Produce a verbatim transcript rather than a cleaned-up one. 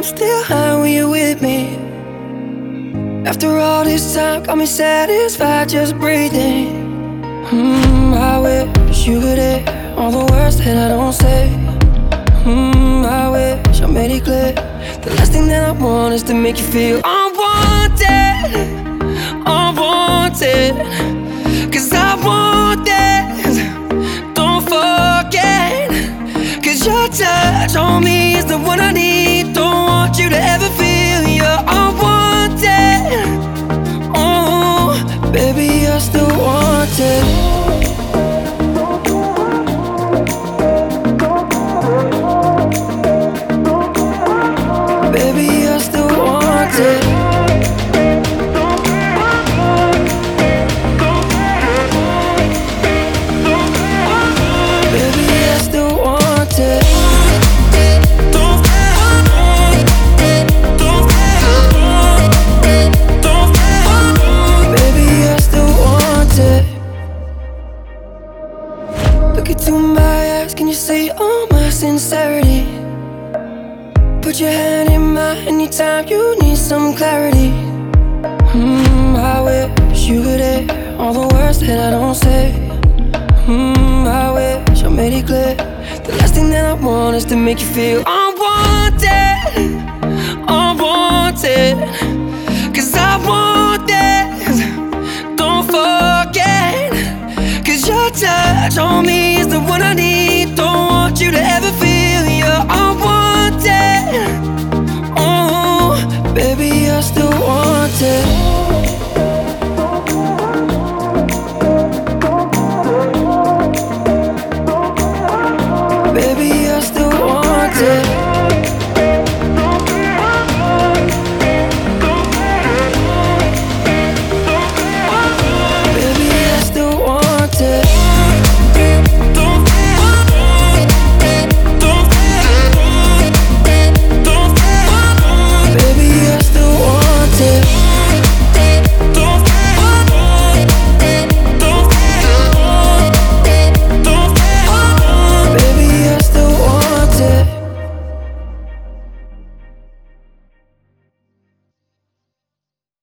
I'm still high when you're with me. After all this time, got me satisfied just breathing. Hmm, I wish you could hear all the words that I don't say. Hmm, I wish I made it clear. The last thing that I want is to make you feel unwanted, unwanted. Cause I want this, don't forget. Cause your touch on me is the one I need. Don't want you to ever feel you're unwanted. Oh, baby, you're still wanted. Baby, you're still wanted. Baby, you're still wanted. Baby, you're still wanted. Look into my eyes, can you see all my sincerity? Put your hand in mine anytime you need some clarity. Hmm, I wish you could hear all the words that I don't say. Hmm, I wish I made it clear. The last thing that I want is to make you feel unwanted, unwanted. Cause I want this, don't forget. Cause your touch on me is the one I need. Don't want you to ever feel you're unwanted. Oh, baby, you're still wanted.